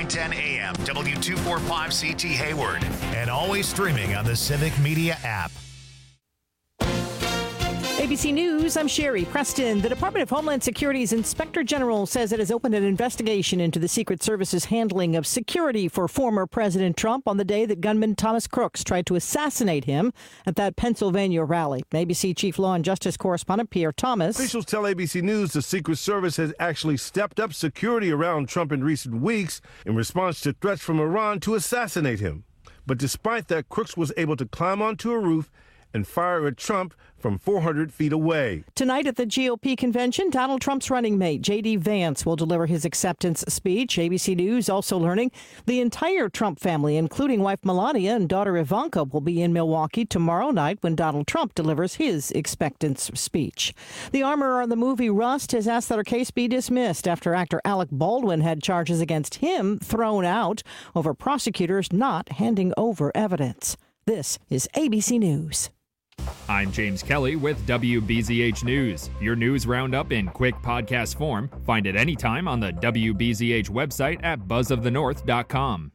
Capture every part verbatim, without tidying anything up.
nine ten A M, W two forty-five C T Hayward, and always streaming on the Civic Media app. A B C News, I'm Sherry Preston. The Department of Homeland Security's Inspector General says it has opened an investigation into the Secret Service's handling of security for former President Trump on the day that gunman Thomas Crooks tried to assassinate him at that Pennsylvania rally. A B C Chief Law and Justice Correspondent Pierre Thomas. Officials tell A B C News the Secret Service has actually stepped up security around Trump in recent weeks in response to threats from Iran to assassinate him. But despite that, Crooks was able to climb onto a roof and fire at Trump from four hundred feet away. Tonight at the G O P convention, Donald Trump's running mate, J D. Vance, will deliver his acceptance speech. A B C News also learning the entire Trump family, including wife Melania and daughter Ivanka, will be in Milwaukee tomorrow night when Donald Trump delivers his acceptance speech. The armorer on the movie Rust has asked that her case be dismissed after actor Alec Baldwin had charges against him thrown out over prosecutors not handing over evidence. This is A B C News. I'm James Kelly with W B Z H News, your news roundup in quick podcast form. Find it anytime on the W B Z H website at buzz of the north dot com.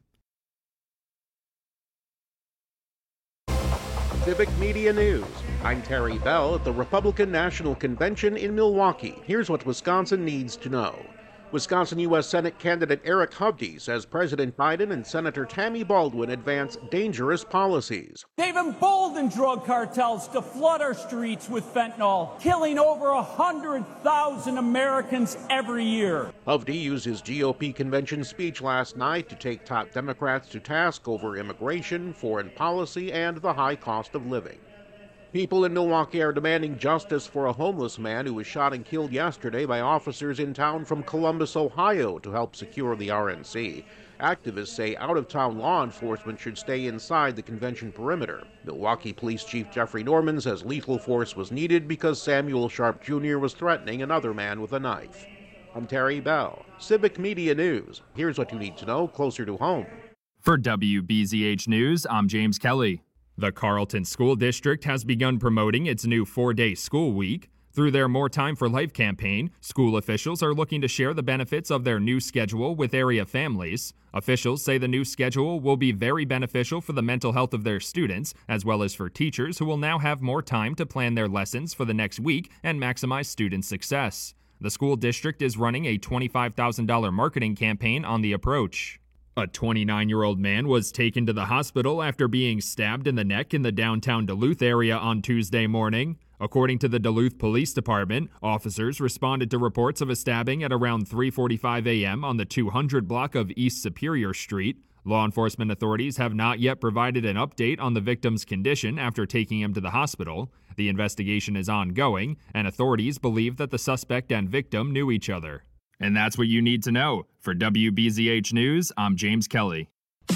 Civic Media News. I'm Terry Bell at the Republican National Convention in Milwaukee. Here's what Wisconsin needs to know. Wisconsin U S Senate candidate Eric Hovde says President Biden and Senator Tammy Baldwin advance dangerous policies. They've emboldened drug cartels to flood our streets with fentanyl, killing over one hundred thousand Americans every year. Hovde used his G O P convention speech last night to take top Democrats to task over immigration, foreign policy, and the high cost of living. People in Milwaukee are demanding justice for a homeless man who was shot and killed yesterday by officers in town from Columbus, Ohio, to help secure the R N C. Activists say out-of-town law enforcement should stay inside the convention perimeter. Milwaukee Police Chief Jeffrey Norman says lethal force was needed because Samuel Sharp Junior was threatening another man with a knife. I'm Terry Bell, Civic Media News. Here's what you need to know closer to home. For W B Z H News, I'm James Kelly. The Carlton School District has begun promoting its new four-day school week. Through their More Time for Life campaign, school officials are looking to share the benefits of their new schedule with area families. Officials say the new schedule will be very beneficial for the mental health of their students, as well as for teachers who will now have more time to plan their lessons for the next week and maximize student success. The school district is running a twenty-five thousand dollars marketing campaign on the approach. A twenty-nine-year-old man was taken to the hospital after being stabbed in the neck in the downtown Duluth area on Tuesday morning. According to the Duluth Police Department, officers responded to reports of a stabbing at around three forty-five a.m. on the two hundred block of East Superior Street. Law enforcement authorities have not yet provided an update on the victim's condition after taking him to the hospital. The investigation is ongoing, and authorities believe that the suspect and victim knew each other. And that's what you need to know. For W B Z H News, I'm James Kelly.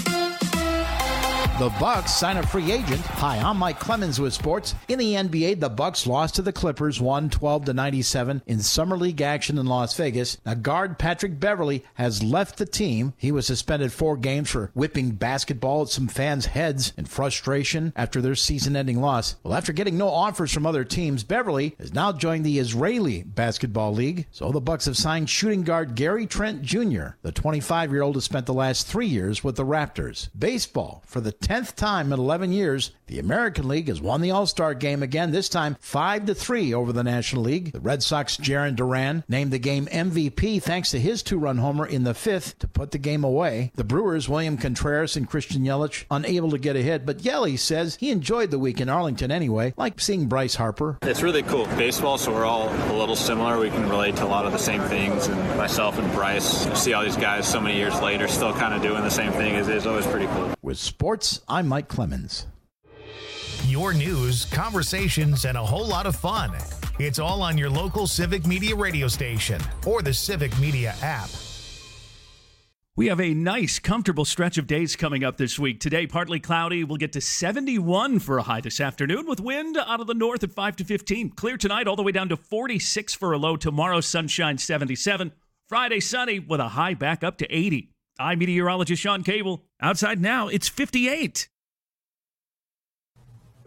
The Bucks sign a free agent. Hi, I'm Mike Clemens with sports. In the N B A, the Bucks lost to the Clippers one twelve to ninety-seven in Summer League action in Las Vegas. Now, guard Patrick Beverley has left the team. He was suspended four games for whipping basketball at some fans' heads in frustration after their season-ending loss. Well, after getting no offers from other teams, Beverley has now joined the Israeli Basketball League. So the Bucks have signed shooting guard Gary Trent Junior The twenty-five-year-old has spent the last three years with the Raptors. Baseball, for the tenth time in eleven years, the American League has won the All-Star game again, this time five to three over the National League. The Red Sox' Jarren Duran named the game M V P thanks to his two-run homer in the fifth to put the game away. The Brewers' William Contreras and Christian Yelich unable to get a hit, but Yelich says he enjoyed the week in Arlington anyway, like seeing Bryce Harper. It's really cool. Baseball, so we're all a little similar. We can relate to a lot of the same things, and myself and Bryce, you see all these guys so many years later still kind of doing the same thing. It's, it's always pretty cool. With sports, I'm Mike Clemens. Your news, conversations, and a whole lot of fun. It's all on your local Civic Media radio station or the Civic Media app. We have a nice, comfortable stretch of days coming up this week. Today, partly cloudy. We'll get to seventy-one for a high this afternoon with wind out of the north at five to fifteen. Clear tonight all the way down to forty-six for a low. Tomorrow, sunshine, seventy-seven. Friday, sunny with a high back up to eighty. I'm meteorologist Sean Cable. Outside now, it's fifty-eight.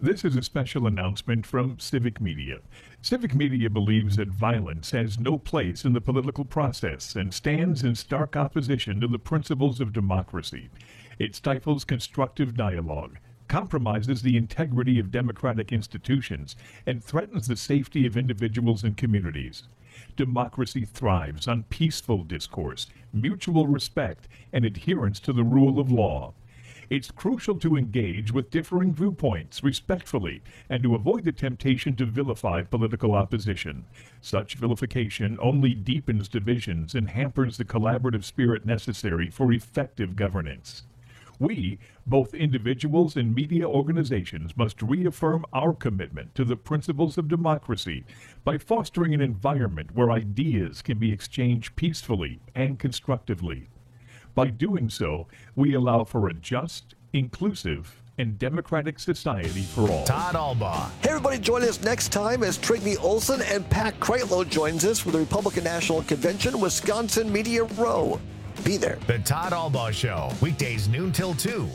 This is a special announcement from Civic Media. Civic Media believes that violence has no place in the political process and stands in stark opposition to the principles of democracy. It stifles constructive dialogue, compromises the integrity of democratic institutions, and threatens the safety of individuals and communities. Democracy thrives on peaceful discourse, mutual respect, and adherence to the rule of law. It's crucial to engage with differing viewpoints respectfully and to avoid the temptation to vilify political opposition. Such vilification only deepens divisions and hampers the collaborative spirit necessary for effective governance. We, both individuals and media organizations, must reaffirm our commitment to the principles of democracy by fostering an environment where ideas can be exchanged peacefully and constructively. By doing so, we allow for a just, inclusive, and democratic society for all. Todd Albaugh. Hey, everybody, join us next time as Trigny Olson and Pat Kreitlow joins us for the Republican National Convention, Wisconsin Media Row. Be there. The Todd Albaugh Show, weekdays noon till two.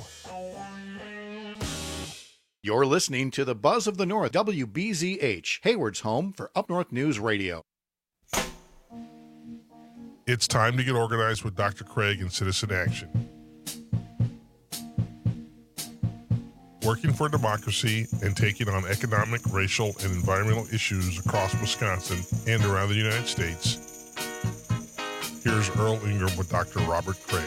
You're listening to the Buzz of the North, W B Z H, Hayward's home for Up North News Radio. It's time to get organized with Doctor Craig and Citizen Action. Working for democracy and taking on economic, racial, and environmental issues across Wisconsin and around the United States. Here's Earl Ingram with Doctor Robert Craig.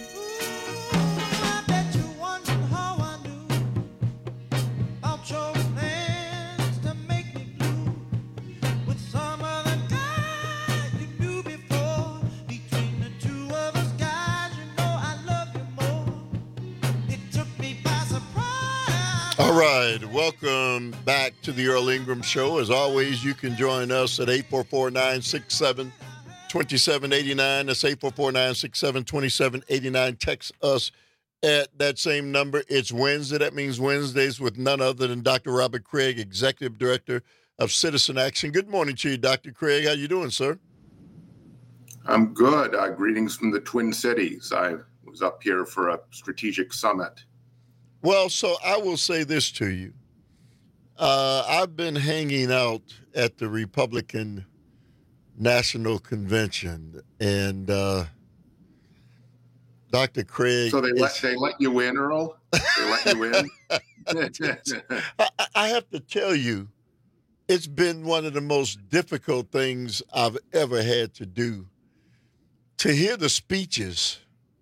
All right, welcome back to the Earl Ingram Show. As always, you can join us at eight four four, nine six seven, two seven eight nine. That's eight four four, nine six seven, two seven eight nine. Text us at that same number. It's Wednesday. That means Wednesdays with none other than Doctor Robert Craig, Executive Director of Citizen Action. Good morning to you, Doctor Craig. How you doing, sir? I'm good. Uh, greetings from the Twin Cities. I was up here for a strategic summit. Well, so I will say this to you. Uh, I've been hanging out at the Republican National Convention, and uh, Doctor Craig. So they let is, they let you in, Earl? They let you in? I, I have to tell you, it's been one of the most difficult things I've ever had to do. To hear the speeches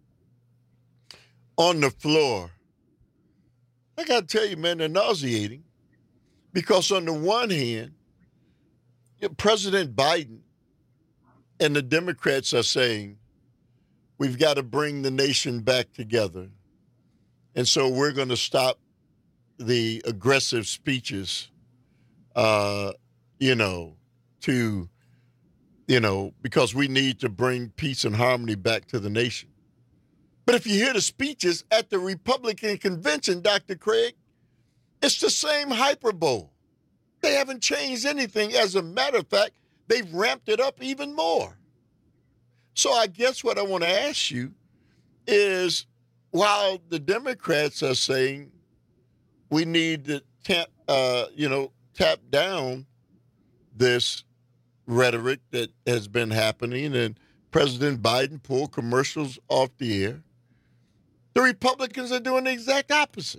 on the floor, I got to tell you, man, they're nauseating. Because on the one hand, President Biden and the Democrats are saying, we've got to bring the nation back together. And so we're going to stop the aggressive speeches, uh, you know, to, you know, because we need to bring peace and harmony back to the nation. But if you hear the speeches at the Republican convention, Doctor Craig, it's the same hyperbole. They haven't changed anything. As a matter of fact, they've ramped it up even more. So I guess what I want to ask you is, while the Democrats are saying we need to tap, uh, you know, tap down this rhetoric that has been happening, and President Biden pulled commercials off the air, the Republicans are doing the exact opposite.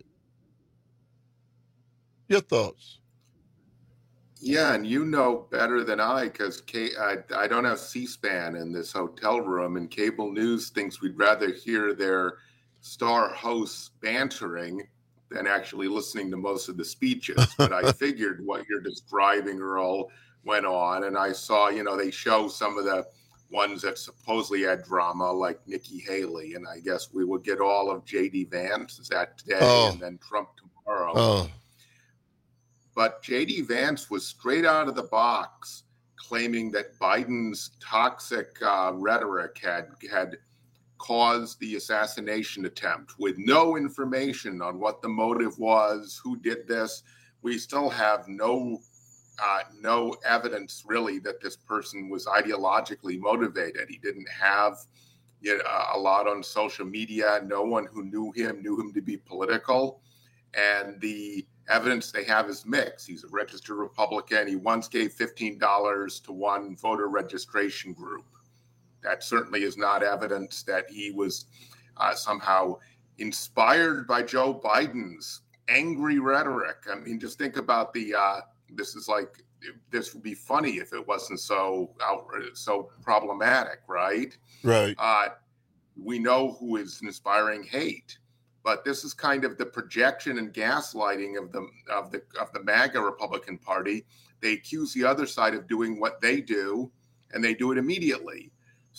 Your thoughts? Yeah, and you know better than I, because I, I don't have C-SPAN in this hotel room, and cable news thinks we'd rather hear their star hosts bantering than actually listening to most of the speeches. But I figured what you're describing, Earl, went on, and I saw, you know, they show some of the ones that supposedly had drama, like Nikki Haley, and I guess we will get all of J D Vance that day, oh. and then Trump tomorrow. Oh. But J D Vance was straight out of the box claiming that Biden's toxic uh, rhetoric had had caused the assassination attempt, with no information on what the motive was, who did this. We still have no Uh, no evidence really that this person was ideologically motivated. He didn't have you know, a lot on social media. No one who knew him knew him to be political. And the evidence they have is mixed. He's a registered Republican. He once gave fifteen dollars to one voter registration group. That certainly is not evidence that he was uh, somehow inspired by Joe Biden's angry rhetoric. I mean, just think about the, uh, this is like, this would be funny if it wasn't so out, so problematic, right? Right. Uh, we know who is inspiring hate, but this is kind of the projection and gaslighting of the of the of the MAGA Republican Party. They accuse the other side of doing what they do, and they do it immediately.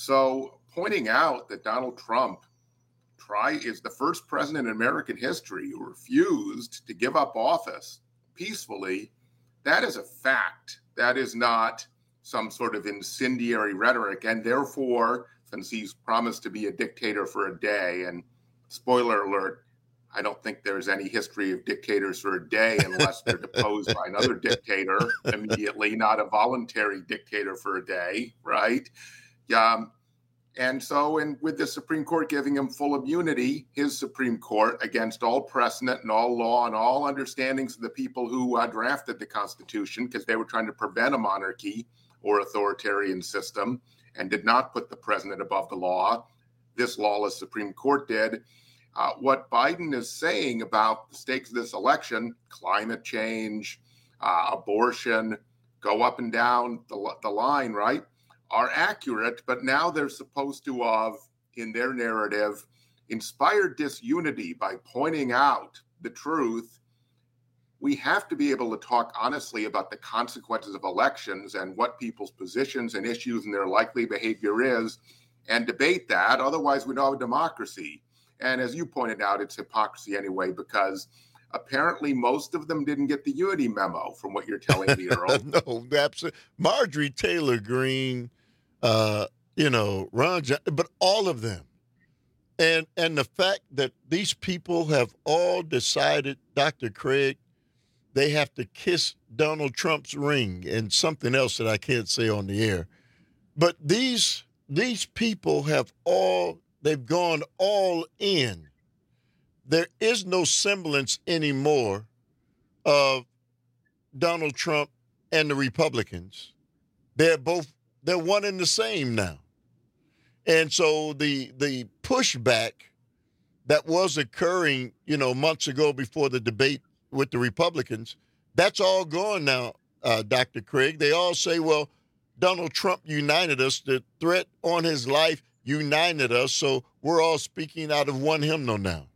So pointing out that Donald Trump try is the first president in American history who refused to give up office peacefully, that is a fact. That is not some sort of incendiary rhetoric. And therefore, since he's promised to be a dictator for a day, and spoiler alert, I don't think there's any history of dictators for a day unless they're deposed by another dictator immediately, not a voluntary dictator for a day, right? Um, and so, and with the Supreme Court giving him full immunity, his Supreme Court, against all precedent and all law and all understandings of the people who uh, drafted the Constitution, because they were trying to prevent a monarchy or authoritarian system and did not put the president above the law. This lawless Supreme Court did. Uh, what Biden is saying about the stakes of this election, climate change, uh, abortion, go up and down the, the line, right, are accurate, but now they're supposed to have, in their narrative, inspired disunity by pointing out the truth. We have to be able to talk honestly about the consequences of elections and what people's positions and issues and their likely behavior is, and debate that. Otherwise, we don't have a democracy. And as you pointed out, it's hypocrisy anyway, because apparently most of them didn't get the unity memo from what you're telling me, Earl. No, absolutely. Marjorie Taylor Greene, uh, you know, Ron John, but all of them. And and the fact that these people have all decided, Doctor Craig, they have to kiss Donald Trump's ring and something else that I can't say on the air. But these these people have all, they've gone all in. There is no semblance anymore of Donald Trump and the Republicans. They're both, they're one and the same now. And so the the pushback that was occurring, you know, months ago before the debate with the Republicans, that's all gone now, uh, Doctor Craig. They all say, well, Donald Trump united us. The threat on his life united us. So we're all speaking out of one hymnal now.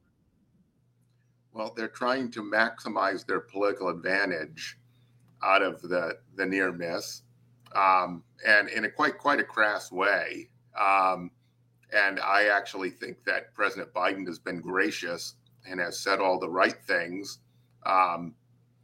Well, they're trying to maximize their political advantage out of the, the near miss, um, and in a quite quite a crass way. Um, and I actually think that President Biden has been gracious and has said all the right things. Um,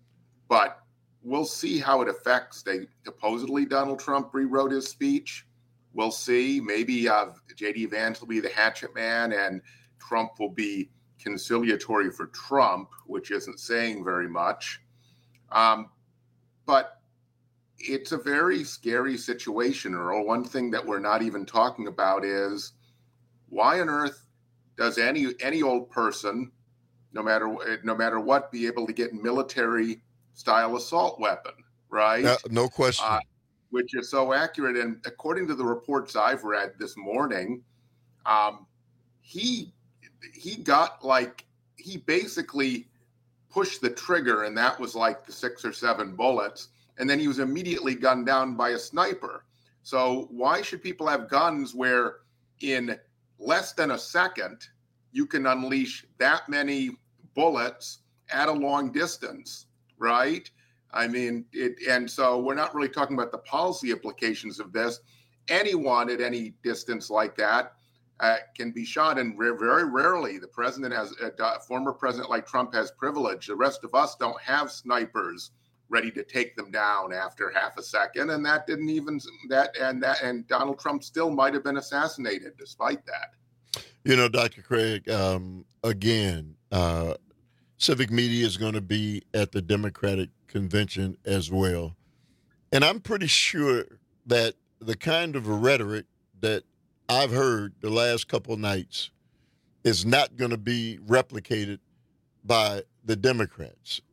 but we'll see how it affects. They supposedly Donald Trump rewrote his speech. We'll see. Maybe uh, J D Vance will be the hatchet man, and Trump will be conciliatory for Trump, which isn't saying very much. Um, but it's a very scary situation, Earl. One thing that we're not even talking about is why on earth does any any old person, no matter no matter what, be able to get military style assault weapon, right? No, no question. Uh, which is so accurate. And according to the reports I've read this morning, um, he he got like he basically pushed the trigger, and that was like the six or seven bullets. And then he was immediately gunned down by a sniper. So why should people have guns where in less than a second you can unleash that many bullets at a long distance, right? I mean, it, and so we're not really talking about the policy implications of this. Anyone at any distance like that uh, can be shot, and re- very rarely the president has, a former president like Trump has privilege. The rest of us don't have snipers ready to take them down after half a second, and that didn't even that and that and Donald Trump still might have been assassinated despite that. You know, Doctor Craig, um, again, uh, civic media is going to be at the Democratic convention as well, and I'm pretty sure that the kind of rhetoric that I've heard the last couple of nights is not going to be replicated by the Democrats.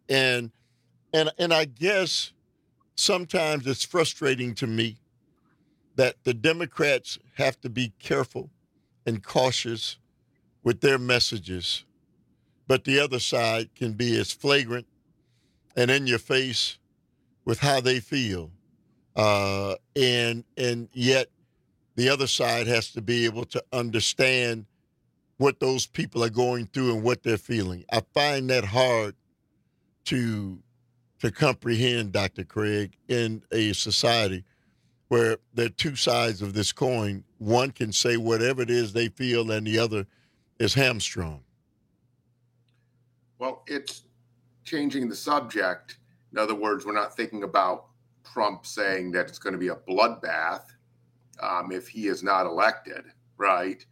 And and and I guess sometimes it's frustrating to me that the Democrats have to be careful and cautious with their messages, but the other side can be as flagrant and in your face with how they feel. Uh, and and yet the other side has to be able to understand what those people are going through and what they're feeling. I find that hard to to comprehend, Doctor Craig, in a society where there are two sides of this coin. One can say whatever it is they feel, and the other is hamstrung. Well, it's changing the subject. In other words, we're not thinking about Trump saying that it's going to be a bloodbath um, if he is not elected, right?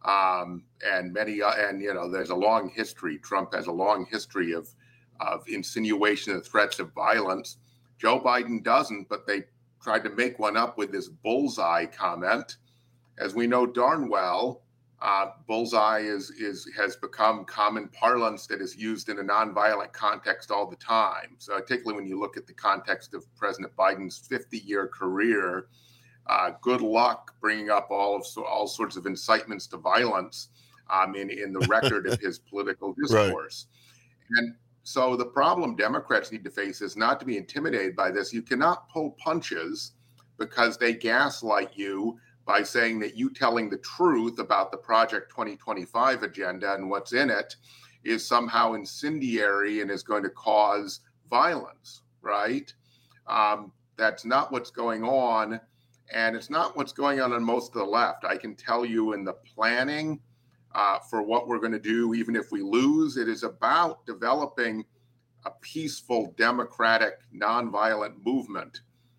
Um, and many, uh, and you know, there's a long history. Trump has a long history of of insinuation and threats of violence. Joe Biden doesn't, but they tried to make one up with this bullseye comment. As we know darn well, uh, bullseye is is has become common parlance that is used in a nonviolent context all the time. So particularly when you look at the context of President Biden's fifty-year career, uh, good luck bringing up all of so, all sorts of incitements to violence um, in in the record of his political discourse. Right. And so the problem Democrats need to face is not to be intimidated by this. You cannot pull punches because they gaslight you by saying that you telling the truth about the Project twenty twenty-five agenda and what's in it is somehow incendiary and is going to cause violence, right? Um, that's not what's going on. And it's not what's going on on most of the left. I can tell you in the planning Uh, for what we're going to do, even if we lose, it is about developing a peaceful, democratic, nonviolent movement.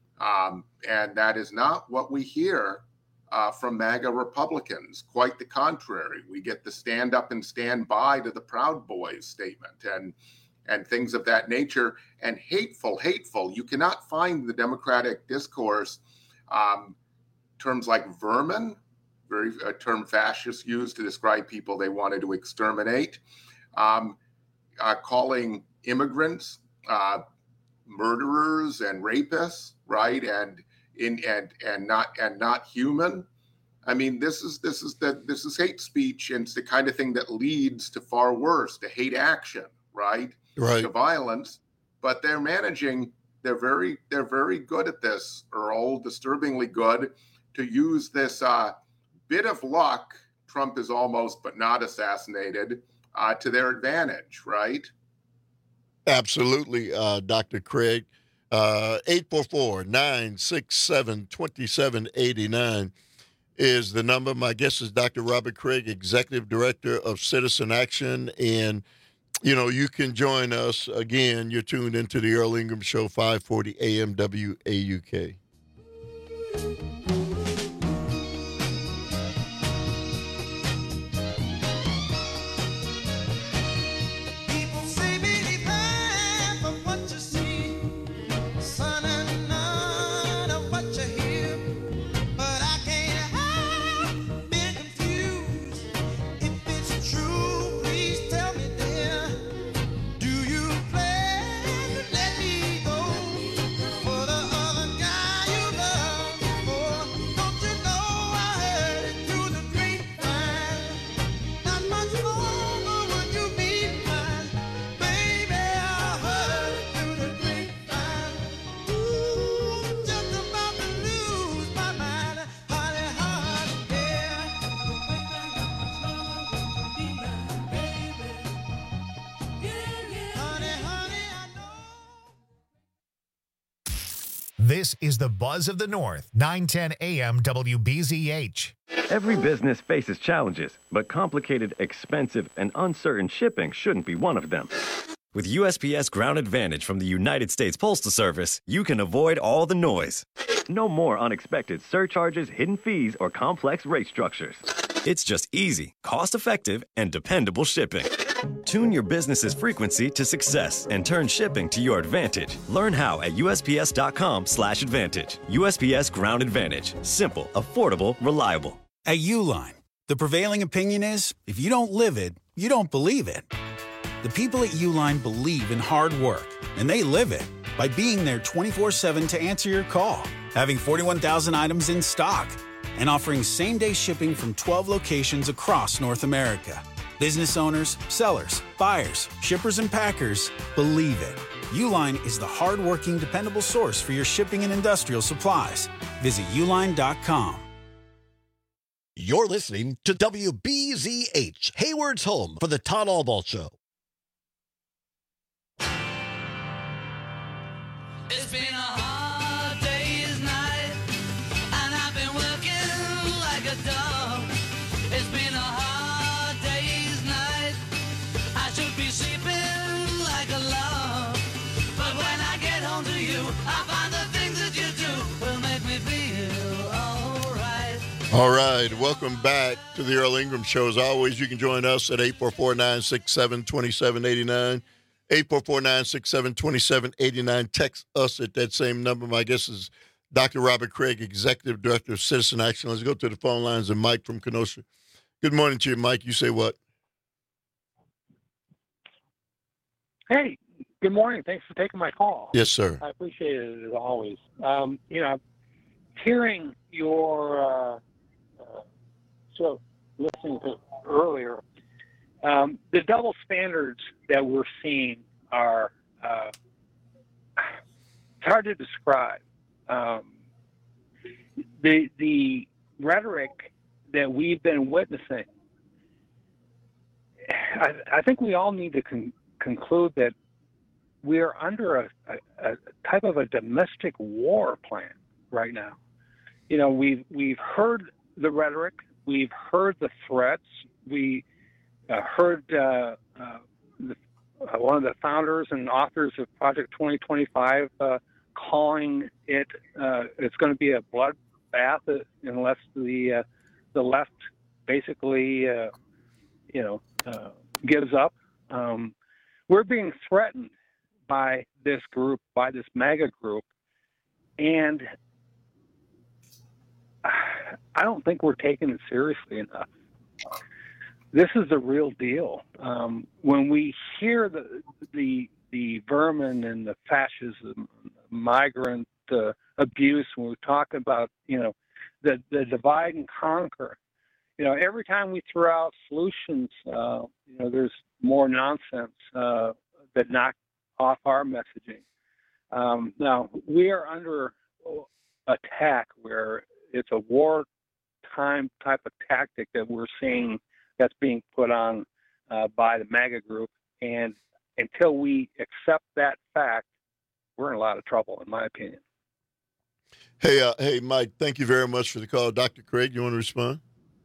Um, and that is not what we hear uh, from MAGA Republicans. Quite the contrary. We get the stand up and stand by to the Proud Boys statement and, and things of that nature. And hateful, hateful. You cannot find the Democratic discourse um, terms like vermin, very a term fascists used to describe people they wanted to exterminate, um, uh, calling immigrants uh, murderers and rapists, right? And in and and not and not human. I mean, this is this is the this is hate speech, and it's the kind of thing that leads to far worse, to hate action, right? Right. To violence. But they're managing. They're very they're very good at this, Earl. Disturbingly good to use this. Uh, bit of luck, Trump is almost but not assassinated, uh, to their advantage, right? Absolutely, uh, Doctor Craig. Uh, eight four four, nine six seven, two seven eight nine is the number. My guest is Doctor Robert Craig, Executive Director of Citizen Action. And, you know, you can join us. Again, you're tuned into the Earl Ingram Show, five forty A M W A U K. This is the Buzz of the North, nine ten A M W B Z H. Every business faces challenges, but complicated, expensive, and uncertain shipping shouldn't be one of them. With U S P S Ground Advantage from the United States Postal Service, you can avoid all the noise. No more unexpected surcharges, hidden fees, or complex rate structures. It's just easy, cost-effective, and dependable shipping. Tune your business's frequency to success and turn shipping to your advantage. Learn how at U S P S dot com slash advantage. U S P S Ground Advantage. Simple, affordable, reliable. At Uline, the prevailing opinion is, if you don't live it, you don't believe it. The people at Uline believe in hard work, and they live it by being there twenty-four seven to answer your call, having forty-one thousand items in stock, and offering same-day shipping from twelve locations across North America. Business owners, sellers, buyers, shippers, and packers believe it. Uline is the hard-working, dependable source for your shipping and industrial supplies. Visit uline dot com. You're listening to W B Z H, Hayward's home for the Todd Albaugh Show. It's been a hard day's night, and I've been working like a dog. It's been a hard day's night, I should be sleeping like a log. But when I get home to you, I find the things that you do will make me feel all right. All right, welcome back to the Earl Ingram Show. As always, you can join us at eight four four, nine six seven, two seven eight nine. eight four four, nine six seven, two seven eight nine. Text us at that same number. My guest is Doctor Robert Craig, Executive Director of Citizen Action. Let's go to the phone lines and Mike from Kenosha. Good morning to you, Mike. You say what? Hey, good morning. Thanks for taking my call. Yes, sir. I appreciate it as always. Um, you know, hearing your uh, uh, so listening to earlier, um, the double standards that we're seeing are uh, it's hard to describe. Um, the the rhetoric that we've been witnessing, I, I think we all need to con- conclude that we are under a, a, a type of a domestic war plan right now. You know, we've we've heard the rhetoric, we've heard the threats, we uh, heard uh, uh, the, uh, one of the founders and authors of Project twenty twenty-five uh, calling it uh, it's going to be a bloodbath unless the uh, the left basically, uh, you know, uh, gives up. Um, we're being threatened by this group, by this MAGA group, and I don't think we're taking it seriously enough. This is the real deal. Um, when we hear the the the vermin and the fascism, migrant uh, abuse, when we talk about, you know, the the divide and conquer, you know, every time we throw out solutions, uh, you know, there's more nonsense uh, that knock off our messaging. Um, now we are under attack where it's a wartime type of tactic that we're seeing that's being put on uh, by the MAGA group. And until we accept that fact, we're in a lot of trouble, in my opinion. Hey, uh, hey, Mike, thank you very much for the call. Doctor Craig, you want to respond?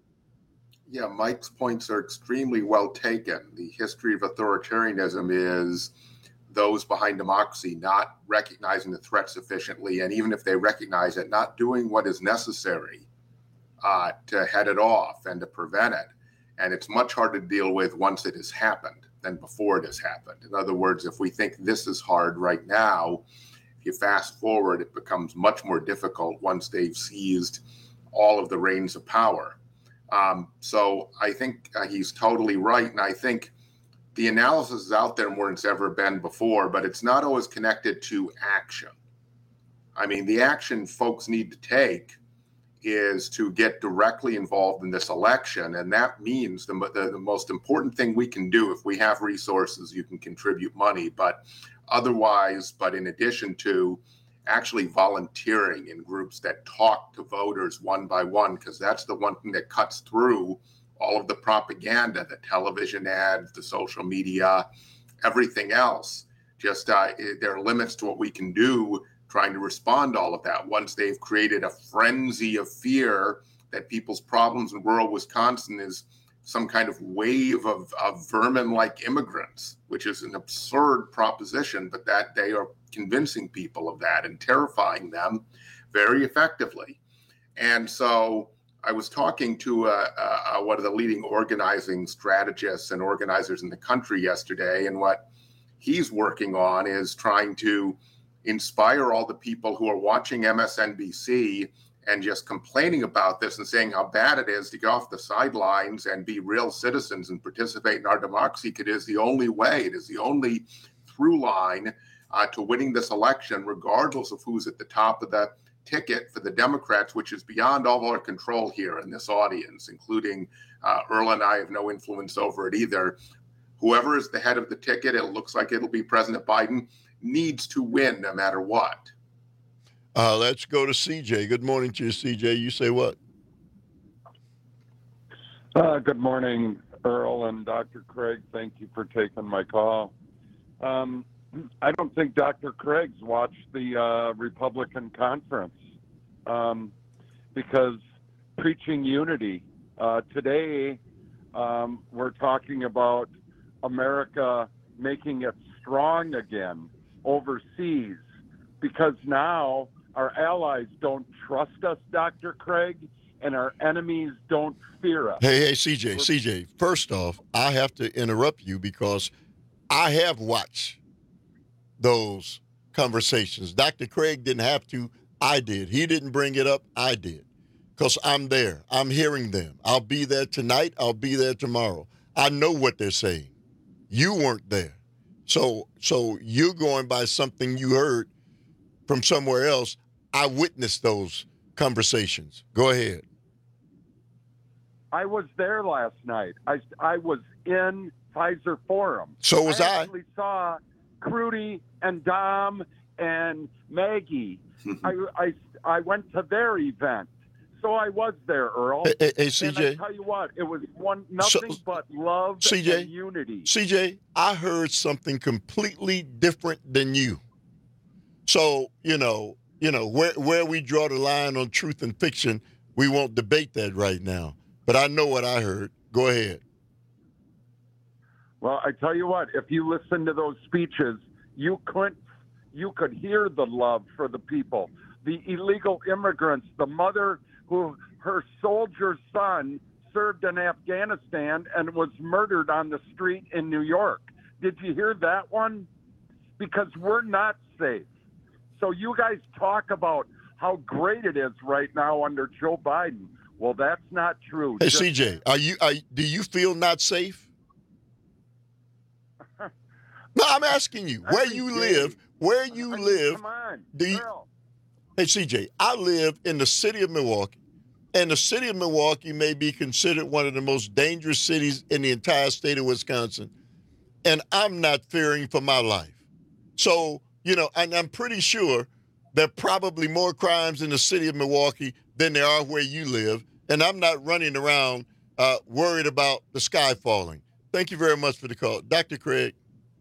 Yeah, Mike's points are extremely well taken. The history of authoritarianism is those behind democracy not recognizing the threat sufficiently, and even if they recognize it, not doing what is necessary uh, to head it off and to prevent it. And it's much harder to deal with once it has happened than before it has happened. In other words, if we think this is hard right now, if you fast forward, it becomes much more difficult once they've seized all of the reins of power. Um, so I think uh, he's totally right. And I think the analysis is out there more than it's ever been before, but it's not always connected to action. I mean, the action folks need to take is to get directly involved in this election. And that means the, the, the most important thing we can do, if we have resources, you can contribute money, but otherwise, but in addition to actually volunteering in groups that talk to voters one by one, because that's the one thing that cuts through all of the propaganda, the television ads, the social media, everything else. Just uh, there are limits to what we can do trying to respond to all of that. Once they've created a frenzy of fear that people's problems in rural Wisconsin is some kind of wave of, of vermin-like immigrants, which is an absurd proposition, but that they are convincing people of that and terrifying them very effectively. And so I was talking to uh, uh, one of the leading organizing strategists and organizers in the country yesterday, and what he's working on is trying to inspire all the people who are watching M S N B C and just complaining about this and saying how bad it is to get off the sidelines and be real citizens and participate in our democracy. It is the only way. It is the only through line uh, to winning this election, regardless of who's at the top of the ticket for the Democrats, which is beyond all our control here in this audience, including uh, Earl and I have no influence over it either. Whoever is the head of the ticket, it looks like it'll be President Biden, needs to win no matter what. Uh, let's go to C J. Good morning to you, C J. You say what? Uh, good morning, Earl and Doctor Craig. Thank you for taking my call. Um, I don't think Doctor Craig's watched the uh, Republican conference um, because preaching unity. Uh, today, um, we're talking about America making it strong again overseas because now our allies don't trust us, Doctor Craig, and our enemies don't fear us. Hey, hey, C J, C J, first off, I have to interrupt you because I have watched those conversations. Doctor Craig didn't have to. I did. He didn't bring it up. I did. Because I'm there. I'm hearing them. I'll be there tonight. I'll be there tomorrow. I know what they're saying. You weren't there. So, so you're going by something you heard from somewhere else. I witnessed those conversations. Go ahead. I was there last night. I, I was in Pfizer Forum. So was I. I actually saw Crudy and Dom and Maggie. I, I, I went to their event. So I was there, Earl. Hey, hey, hey C J. And I tell you what, it was one nothing so, but love C J, and unity. C J, I heard something completely different than you. So, you know, you know, where where we draw the line on truth and fiction, we won't debate that right now. But I know what I heard. Go ahead. Well, I tell you what, if you listen to those speeches, you could you could hear the love for the people. The illegal immigrants, the mother who her soldier son served in Afghanistan and was murdered on the street in New York. Did you hear that one? Because we're not safe. So you guys talk about how great it is right now under Joe Biden. Well, that's not true. Hey, Just- C J, are you are, do you feel not safe? No, I'm asking you, where Every you day. live, where you I mean, live, come on, do you, Earl. Hey, C J, I live in the city of Milwaukee, and the city of Milwaukee may be considered one of the most dangerous cities in the entire state of Wisconsin, and I'm not fearing for my life. So, you know, and I'm pretty sure there are probably more crimes in the city of Milwaukee than there are where you live, and I'm not running around uh, worried about the sky falling. Thank you very much for the call. Doctor Craig.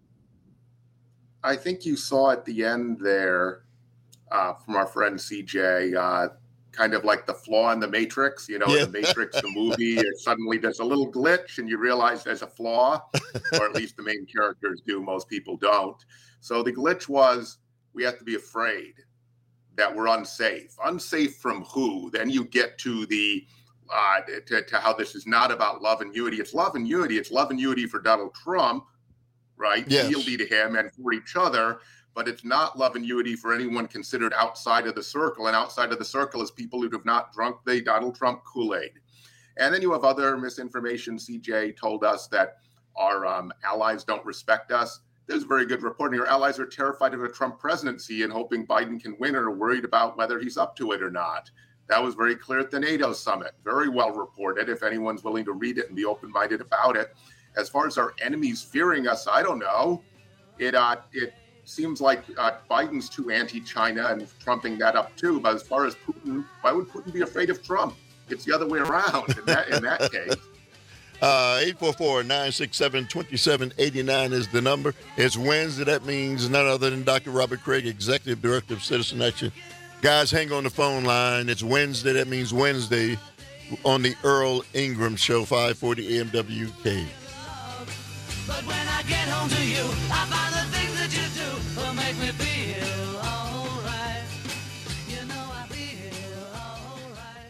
I think you saw at the end there uh, from our friend C J, uh, kind of like the flaw in the Matrix. You know, Yeah. the Matrix, the movie, it suddenly there's a little glitch and you realize there's a flaw, or at least the main characters do. Most people don't. So the glitch was we have to be afraid that we're unsafe. Unsafe from who? Then you get to the uh, to, to how this is not about love and unity. It's love and unity. It's love and unity for Donald Trump, right? Yes. Fealty to him and for each other. But it's not love and unity for anyone considered outside of the circle. And outside of the circle is people who have not drunk the Donald Trump Kool-Aid. And then you have other misinformation. C J told us that our um, allies don't respect us. There's very good reporting. Our allies are terrified of a Trump presidency and hoping Biden can win, and are worried about whether he's up to it or not. That was very clear at the NATO summit. Very well reported, if anyone's willing to read it and be open-minded about it. As far as our enemies fearing us, I don't know. It uh, it seems like uh, Biden's too anti-China and trumping that up too. But as far as Putin, why would Putin be afraid of Trump? It's the other way around in that in that case. Uh, eight four four, nine six seven, two seven eight nine is the number. It's Wednesday. That means none other than Doctor Robert Craig, Executive Director of Citizen Action. Guys, hang on the phone line. It's Wednesday. That means Wednesday on the Earl Ingram Show, five forty A M W K. But when I get home to you, I find the things that you do will make me feel all right. You know I feel all right.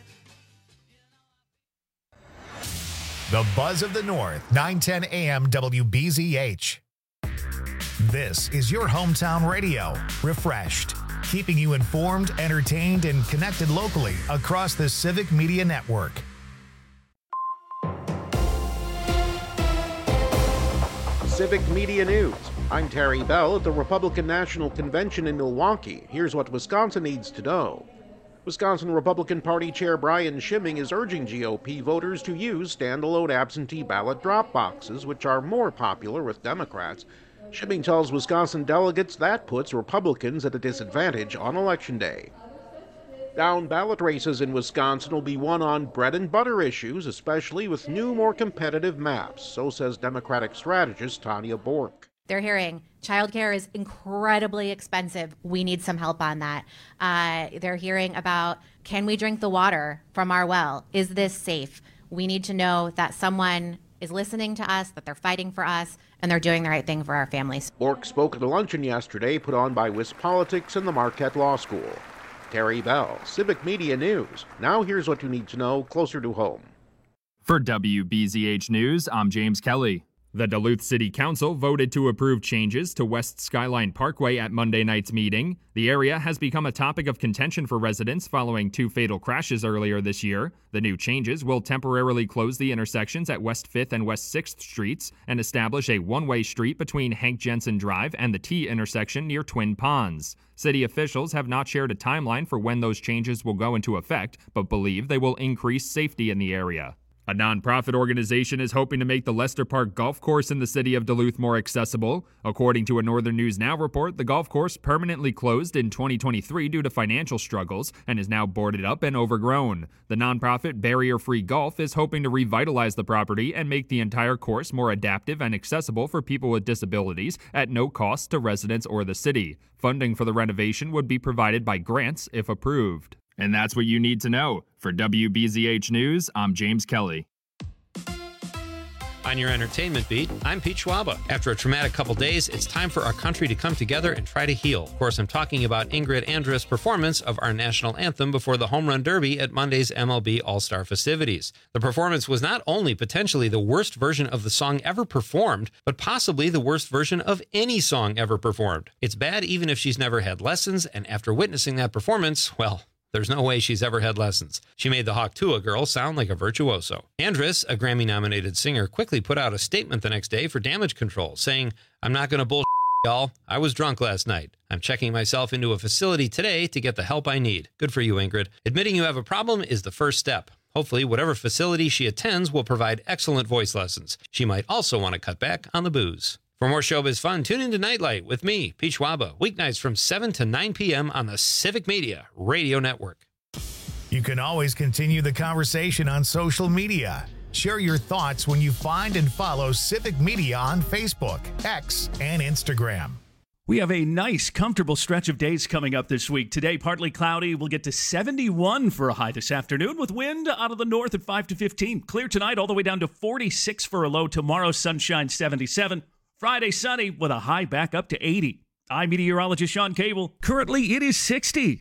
The Buzz of the North, nine ten A M W B Z H. This is your hometown radio, refreshed. keeping you informed, entertained, and connected locally across the Civic Media Network. Civic Media News. I'm Terry Bell at the Republican National Convention in Milwaukee. Here's what Wisconsin needs to know. Wisconsin Republican Party Chair Brian Schimming is urging G O P voters to use standalone absentee ballot drop boxes, which are more popular with Democrats. Schimming tells Wisconsin delegates that puts Republicans at a disadvantage on Election Day. Down ballot races in Wisconsin will be won on bread and butter issues, especially with new, more competitive maps, so says Democratic strategist Tanya Bork. They're hearing childcare is incredibly expensive. We need some help on that. Uh, they're hearing about, can we drink the water from our well? Is this safe? We need to know that someone is listening to us, that they're fighting for us, and they're doing the right thing for our families. Bork spoke at a luncheon yesterday put on by WisPolitics and the Marquette Law School. Terry Bell, Civic Media News. Now here's what you need to know closer to home. For W B Z H News, I'm James Kelly. The Duluth City Council voted to approve changes to West Skyline Parkway at Monday night's meeting. The area has become a topic of contention for residents following two fatal crashes earlier this year. The new changes will temporarily close the intersections at West fifth and West sixth Streets and establish a one-way street between Hank Jensen Drive and the T intersection near Twin Ponds. City officials have not shared a timeline for when those changes will go into effect, but believe they will increase safety in the area. A nonprofit organization is hoping to make the Lester Park Golf Course in the city of Duluth more accessible. According to a Northern News Now report, the golf course permanently closed in twenty twenty-three due to financial struggles and is now boarded up and overgrown. The nonprofit Barrier Free Golf is hoping to revitalize the property and make the entire course more adaptive and accessible for people with disabilities at no cost to residents or the city. Funding for the renovation would be provided by grants if approved. And that's what you need to know. For W B Z H News, I'm James Kelly. On your entertainment beat, I'm Pete Schwaba. After a traumatic couple days, it's time for our country to come together and try to heal. Of course, I'm talking about Ingrid Andress' performance of our national anthem before the Home Run Derby at Monday's M L B All-Star festivities. The performance was not only potentially the worst version of the song ever performed, but possibly the worst version of any song ever performed. It's bad even if she's never had lessons, and after witnessing that performance, well, there's no way she's ever had lessons. She made the Hawktua girl sound like a virtuoso. Andress, a Grammy-nominated singer, quickly put out a statement the next day for Damage Control, saying, "I'm not going to bullshit y'all. I was drunk last night. I'm checking myself into a facility today to get the help I need." Good for you, Ingrid. Admitting you have a problem is the first step. Hopefully, whatever facility she attends will provide excellent voice lessons. She might also want to cut back on the booze. For more showbiz fun, tune in to Nightlight with me, Pete Schwaba, weeknights from seven to nine p.m. on the Civic Media Radio Network. You can always continue the conversation on social media. Share your thoughts when you find and follow Civic Media on Facebook, X, and Instagram. We have a nice, comfortable stretch of days coming up this week. Today, partly cloudy. We'll get to seventy-one for a high this afternoon with wind out of the north at five to fifteen. Clear tonight all the way down to forty-six for a low. Tomorrow, sunshine seventy-seven. Friday, sunny with a high back up to eighty. I'm meteorologist Sean Cable. Currently, it is sixty.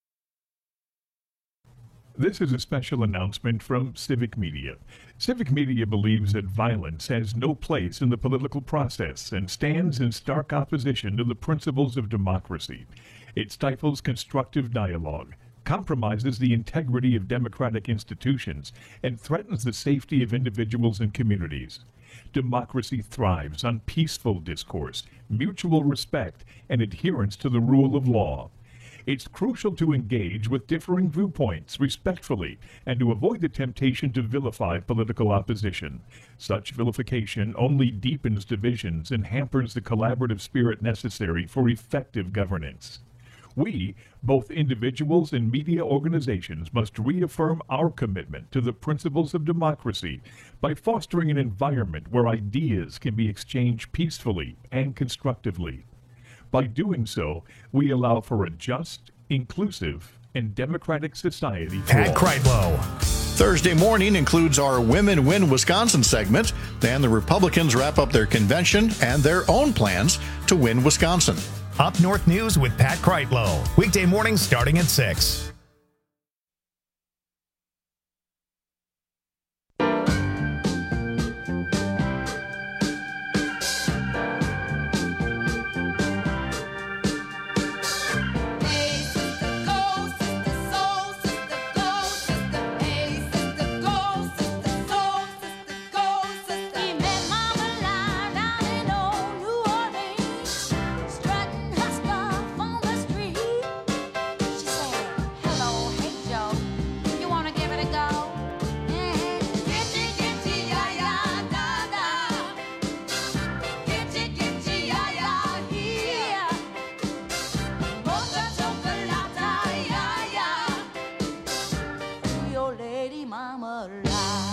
This is a special announcement from Civic Media. Civic Media believes that violence has no place in the political process and stands in stark opposition to the principles of democracy. It stifles constructive dialogue, compromises the integrity of democratic institutions, and threatens the safety of individuals and communities. Democracy thrives on peaceful discourse, mutual respect, and adherence to the rule of law. It's crucial to engage with differing viewpoints respectfully and to avoid the temptation to vilify political opposition. Such vilification only deepens divisions and hampers the collaborative spirit necessary for effective governance. We, both individuals and media organizations, must reaffirm our commitment to the principles of democracy by fostering an environment where ideas can be exchanged peacefully and constructively. By doing so, we allow for a just, inclusive, and democratic society for Pat all. Kreitlow. Thursday morning includes our Women Win Wisconsin segment. Then the Republicans wrap up their convention and their own plans to win Wisconsin. Up North News with Pat Kreitlow. Weekday mornings starting at six.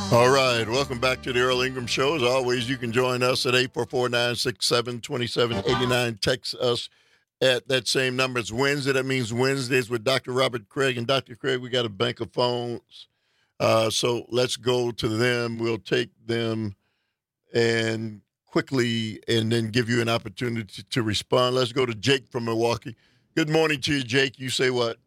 All right, welcome back to the Earl Ingram Show. As always, you can join us at eight four four, nine six seven, two seven eight nine. Text us at that same number. It's Wednesday. That means Wednesdays with Doctor Robert Craig. And Doctor Craig, we got a bank of phones. Uh, so let's go to them. We'll take them and quickly and then give you an opportunity to respond. Let's go to Jake from Milwaukee. Good morning to you, Jake. You say what?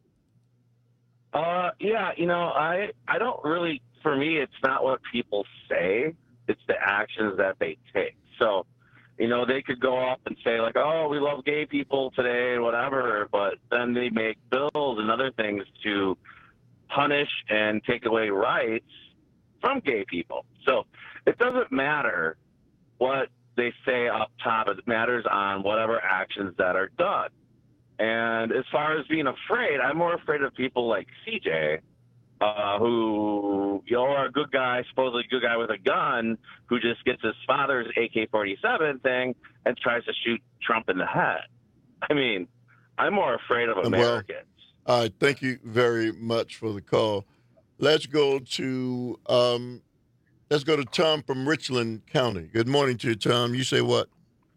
Uh, yeah, you know, I I don't really, for me, it's not what people say, it's the actions that they take. So, you know, they could go up and say, like, oh, we love gay people today, whatever, but then they make bills and other things to punish and take away rights from gay people. So it doesn't matter what they say up top. It matters on whatever actions that are done. And as far as being afraid, I'm more afraid of people like C J, uh, who, you know, are a good guy, supposedly good guy with a gun, who just gets his father's A K forty-seven thing and tries to shoot Trump in the head. I mean, I'm more afraid of Americans. Well, all right, thank you very much for the call. Let's go to um, let's go to Tom from Richland County. Good morning to you, Tom. You say what?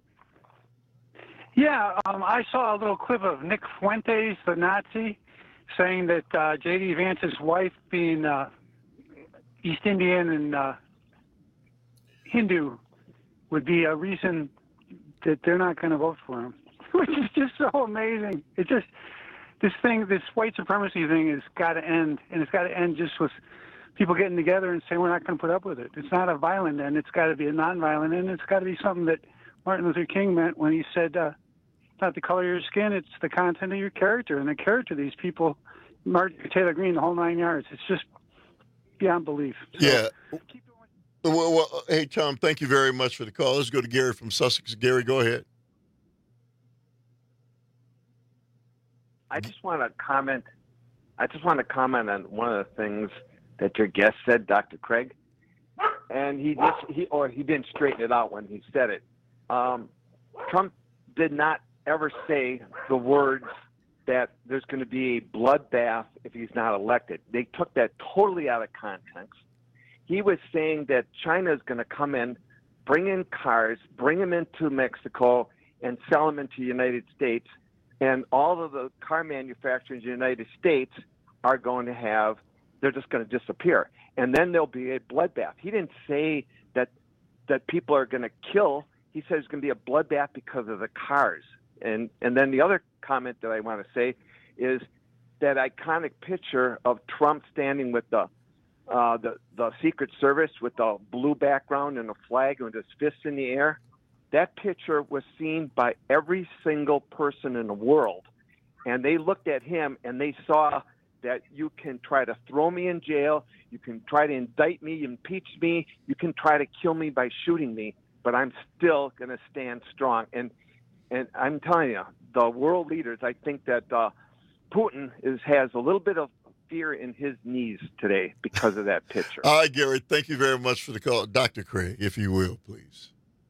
Yeah, um, I saw a little clip of Nick Fuentes, the Nazi, saying that uh, J D. Vance's wife, being uh, East Indian and uh, Hindu, would be a reason that they're not going to vote for him, which is just so amazing. It just, this thing, this white supremacy thing has got to end, and it's got to end just with people getting together and saying we're not going to put up with it. It's not a violent end. It's got to be a nonviolent end. It's got to be something that Martin Luther King meant when he said, uh, not the color of your skin, it's the content of your character. And the character of these people, Martin Taylor Greene, the whole nine yards. It's just beyond belief. So, yeah. Well, well, hey, Tom, thank you very much for the call. Let's go to Gary from Sussex. Gary, go ahead. I just want to comment. I just want to comment on one of the things that your guest said, Doctor Craig. And he just, he, or he didn't straighten it out when he said it. Um, Trump did not ever say the words that there's going to be a bloodbath if he's not elected. They took that totally out of context. He was saying that China is going to come in, bring in cars, bring them into Mexico, and sell them into the United States. And all of the car manufacturers in the United States are going to have, they're just going to disappear. And then there'll be a bloodbath. He didn't say that that people are going to kill. He said it's going to be a bloodbath because of the cars. And and then the other comment that I want to say is that iconic picture of Trump standing with the uh, the the Secret Service with the blue background and a flag and his fists in the air. That picture was seen by every single person in the world, and they looked at him and they saw that you can try to throw me in jail, you can try to indict me, impeach me, you can try to kill me by shooting me, but I'm still going to stand strong. And and I'm telling you, the world leaders, I think that uh, Putin is has a little bit of fear in his knees today because of that picture. All right, Gary, thank you very much for the call. Doctor Craig, if you will, please.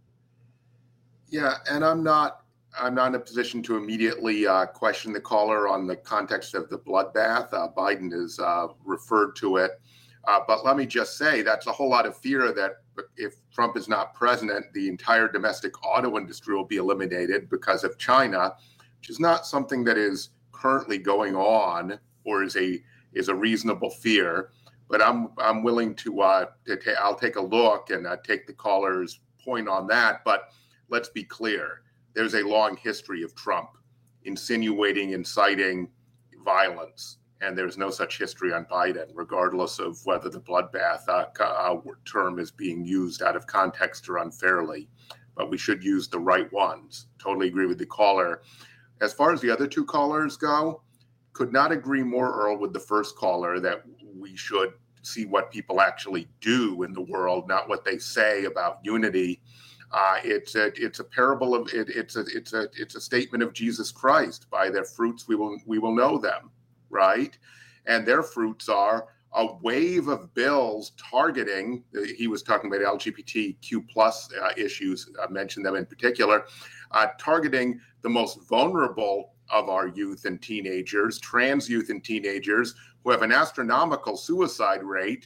Yeah, and I'm not I'm not in a position to immediately uh, question the caller on the context of the bloodbath. Uh, Biden has uh, referred to it. Uh, but let me just say that's a whole lot of fear that if Trump is not president, the entire domestic auto industry will be eliminated because of China, which is not something that is currently going on or is a is a reasonable fear. But I'm I'm willing to uh, to ta- I'll take a look and uh, take the caller's point on that. But let's be clear. There's a long history of Trump insinuating, inciting violence, and there's no such history on Biden, regardless of whether the bloodbath uh, uh, term is being used out of context or unfairly. But we should use the right ones. Totally agree with the caller. As far as the other two callers go, could not agree more, Earl, with the first caller that we should see what people actually do in the world, not what they say about unity. Uh, it's a it's a parable of it, it's a it's a it's a statement of Jesus Christ. By their fruits we will we will know them, right? And their fruits are a wave of bills targeting. He was talking about L G B T Q plus uh, issues. I mentioned them in particular, uh, targeting the most vulnerable of our youth and teenagers, trans youth and teenagers, who have an astronomical suicide rate.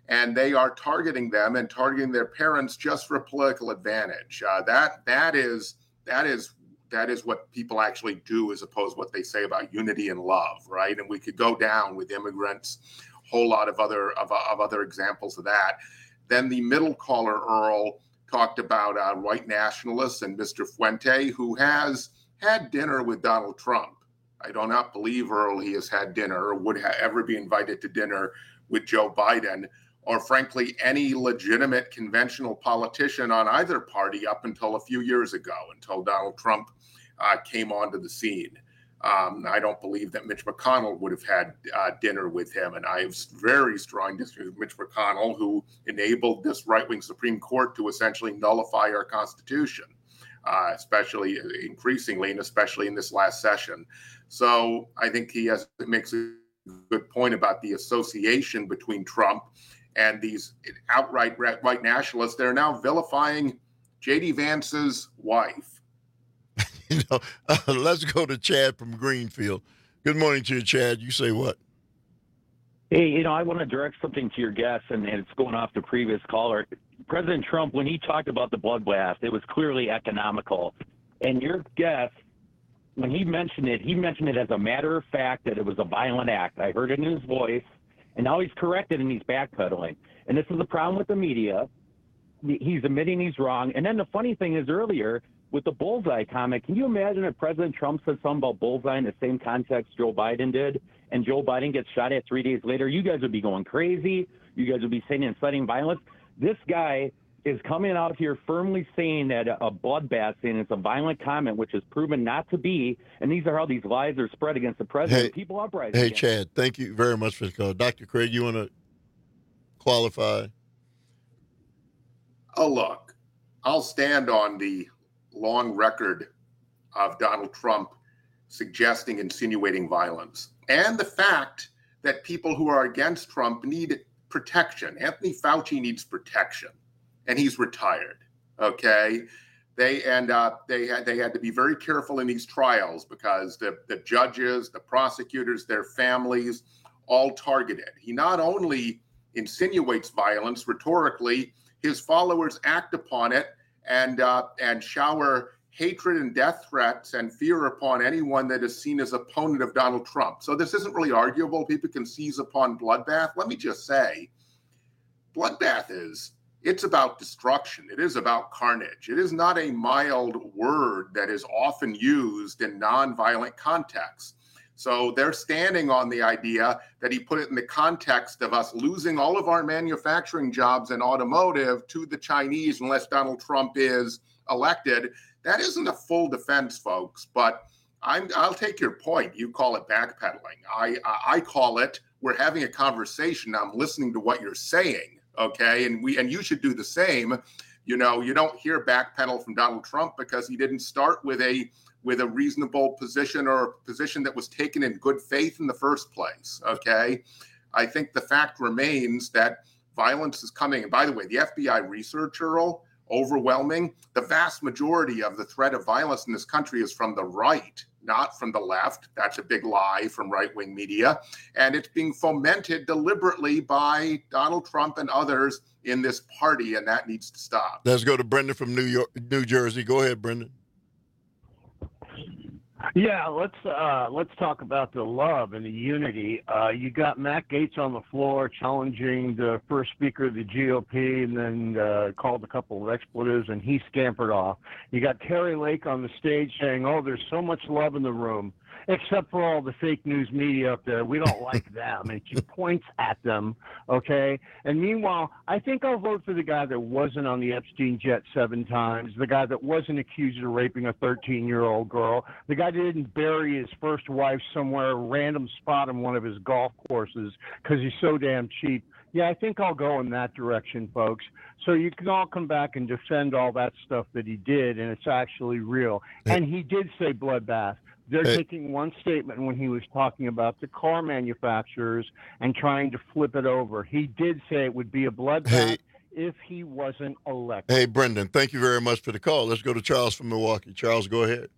and they are targeting them and targeting their parents just for political advantage. Uh, that that is that is that is what people actually do, as opposed to what they say about unity and love, right? And we could go down with immigrants, a whole lot of other of, of other examples of that. Then the middle caller, Earl, talked about uh, white nationalists and Mister Fuente, who has had dinner with Donald Trump. I do not believe, Earl, he has had dinner or would ha- ever be invited to dinner with Joe Biden, or frankly, any legitimate conventional politician on either party up until a few years ago, until Donald Trump uh, came onto the scene. Um, I don't believe that Mitch McConnell would have had uh, dinner with him. And I have very strong disagree with Mitch McConnell, who enabled this right-wing Supreme Court to essentially nullify our Constitution, uh, especially increasingly, and especially in this last session. So I think he has makes a good point about the association between Trump and these outright white nationalists. They're now vilifying J D Vance's wife. You know, uh, let's go to Chad from Greenfield. Good morning to you, Chad. You say what? Hey, you know, I want to direct something to your guest, and, and it's going off the previous caller. President Trump, when he talked about the bloodbath, it was clearly economical. And your guest, when he mentioned it, he mentioned it as a matter of fact that it was a violent act. I heard it in his voice, and now he's corrected and he's backpedaling. And this is the problem with the media. He's admitting he's wrong. And then the funny thing is, earlier, with the bullseye comment, can you imagine if President Trump said something about bullseye in the same context Joe Biden did, and Joe Biden gets shot at three days later? You guys would be going crazy. You guys would be saying inciting violence. This guy is coming out here firmly saying that a bloodbath, saying it's a violent comment, which is proven not to be, and these are how these lies are spread against the president. Hey, People uprising. Hey, against Chad, thank you very much for the call. Doctor Craig, you want to qualify? Oh, look, I'll stand on the long record of Donald Trump suggesting, insinuating violence, and the fact that people who are against Trump need protection. Anthony Fauci needs protection, and he's retired. Okay, they and uh, they had they had to be very careful in these trials because the the judges, the prosecutors, their families, all targeted. He not only insinuates violence rhetorically, his followers act upon it and uh, and shower hatred and death threats and fear upon anyone that is seen as opponent of Donald Trump. So this isn't really arguable. People can seize upon bloodbath. Let me just say, bloodbath is, it's about destruction. It is about carnage. It is not a mild word that is often used in nonviolent contexts. So they're standing on the idea that he put it in the context of us losing all of our manufacturing jobs in automotive to the Chinese unless Donald Trump is elected. That isn't a full defense, folks, but I'm, I'll take your point. You call it backpedaling. I, I call it, we're having a conversation. I'm listening to what you're saying, okay? And we and you should do the same. You know, you don't hear backpedal from Donald Trump because he didn't start with a with a reasonable position or a position that was taken in good faith in the first place, okay? I think the fact remains that violence is coming. And by the way, the F B I research, Earl, overwhelming, the vast majority of the threat of violence in this country is from the right, not from the left. That's a big lie from right-wing media. And it's being fomented deliberately by Donald Trump and others in this party, and that needs to stop. Let's go to Brendan from New York, New Jersey. Go ahead, Brendan. Yeah, let's uh, let's talk about the love and the unity. Uh, you got Matt Gaetz on the floor challenging the first speaker of the G O P, and then uh, called a couple of expletives, and he scampered off. You got Terry Lake on the stage saying, "Oh, there's so much love in the room," except for all the fake news media up there. We don't like them. And she points at them, okay? And meanwhile, I think I'll vote for the guy that wasn't on the Epstein jet seven times, the guy that wasn't accused of raping a thirteen-year-old girl, the guy that didn't bury his first wife somewhere, a random spot on one of his golf courses because he's so damn cheap. Yeah, I think I'll go in that direction, folks. So you can all come back and defend all that stuff that he did, and it's actually real. And he did say bloodbath. They're hey. taking one statement when he was talking about the car manufacturers and trying to flip it over. He did say it would be a bloodbath hey. if he wasn't elected. Hey, Brendan, thank you very much for the call. Let's go to Charles from Milwaukee. Charles, go ahead.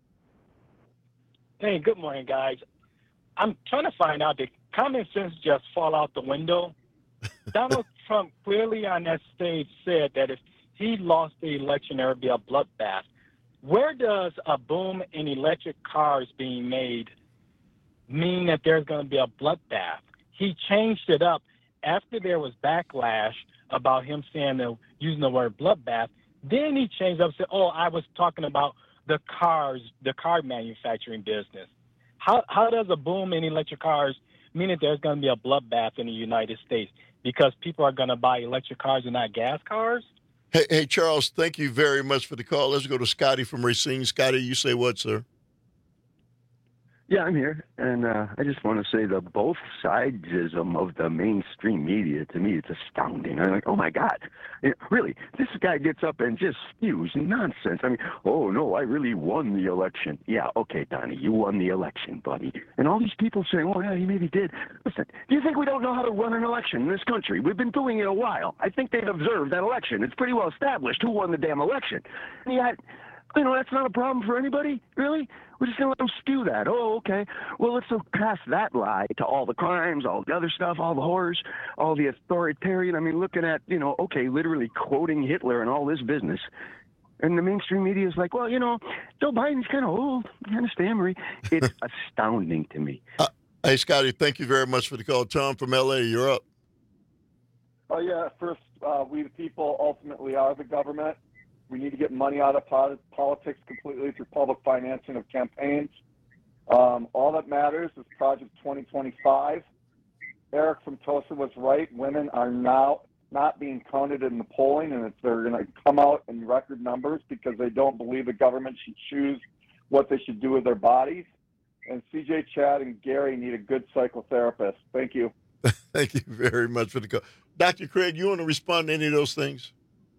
Hey, good morning, guys. I'm trying to find out, did common sense just fall out the window? Donald Trump clearly on that stage said that if he lost the election, there would be a bloodbath. Where does a boom in electric cars being made mean that there's going to be a bloodbath? He changed it up after there was backlash about him saying the, using the word bloodbath. Then he changed up and said, oh, I was talking about the cars, the car manufacturing business. How how does a boom in electric cars mean that there's going to be a bloodbath in the United States because people are going to buy electric cars and not gas cars? Hey, hey, Charles, thank you very much for the call. Let's go to Scotty from Racine. Scotty, you say what, sir? Yeah, I'm here, and uh, I just want to say the both sidesism of the mainstream media, to me, it's astounding. I'm like, oh, my God. You know, really, this guy gets up and just spews nonsense. I mean, oh, no, I really won the election. Yeah, okay, Donnie, you won the election, buddy. And all these people saying, oh, yeah, he maybe did. Listen, do you think we don't know how to run an election in this country? We've been doing it a while. I think they've observed that election. It's pretty well established who won the damn election. And yet, you know, that's not a problem for anybody, really? We're just going to let them spew that. Oh, okay. Well, let's look past that lie to all the crimes, all the other stuff, all the horrors, all the authoritarian. I mean, looking at, you know, okay, literally quoting Hitler and all this business. And the mainstream media is like, well, you know, Joe Biden's kind of old, kind of stammery. It's astounding to me. Uh, hey, Scotty, thank you very much for the call. Tom from L A, you're up. Oh, yeah. First, uh, we the people ultimately are the government. We need to get money out of politics completely through public financing of campaigns. Um, all that matters is Project twenty twenty-five. Eric from Tosa was right. Women are now not being counted in the polling, and it's, they're going to come out in record numbers because they don't believe the government should choose what they should do with their bodies. And C J, Chad, and Gary need a good psychotherapist. Thank you. Thank you very much for the call. Doctor Craig, you want to respond to any of those things?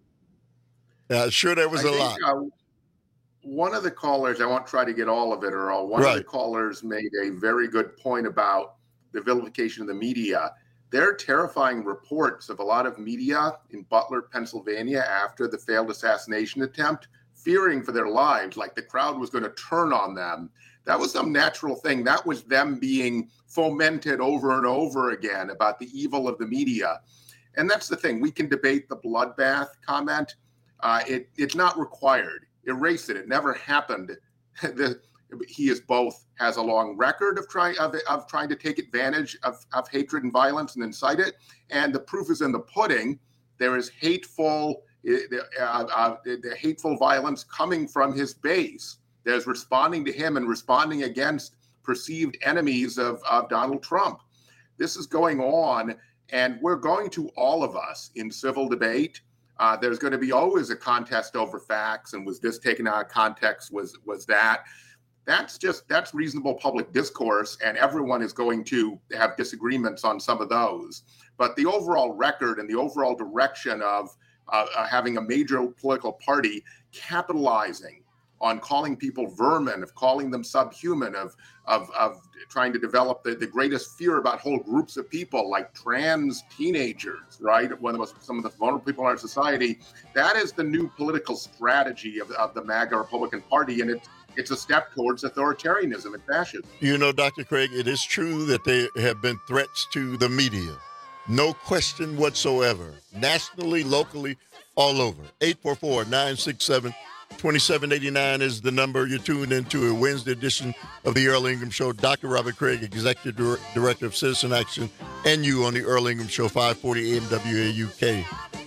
Yeah, sure, there was I a think, lot. Uh, one of the callers, I won't try to get all of it, Earl. One right. of the callers made a very good point about the vilification of the media. There are terrifying reports of a lot of media in Butler, Pennsylvania, after the failed assassination attempt, fearing for their lives, like the crowd was going to turn on them. That was some natural thing. That was them being fomented over and over again about the evil of the media. And that's the thing. We can debate the bloodbath comment. Uh, it, it's not required. Erase it. It never happened. the, he is both has a long record of trying of, of trying to take advantage of, of hatred and violence and incite it, and the proof is in the pudding. There is hateful, uh, uh, the hateful violence coming from his base. There's responding to him and responding against perceived enemies of, of Donald Trump. This is going on, and we're going to, all of us, in civil debate. Uh, there's going to be always a contest over facts, and was this taken out of context? Was was that? That's just that's reasonable public discourse, and everyone is going to have disagreements on some of those. But the overall record and the overall direction of uh, uh, having a major political party capitalizing on calling people vermin, of calling them subhuman, of of of trying to develop the, the greatest fear about whole groups of people like trans teenagers, right? One of the most, some of the vulnerable people in our society. That is the new political strategy of, of the MAGA Republican Party, and it's it's a step towards authoritarianism and fascism. You know, Doctor Craig, it is true that there have been threats to the media. No question whatsoever. Nationally, locally, all over. eight four four, nine six seven, two seven eight nine is the number. You're tuned into a Wednesday edition of the Earl Ingram Show. Doctor Robert Craig, Executive Director of Citizen Action, and you on the Earl Ingram Show, five forty A M W A U K.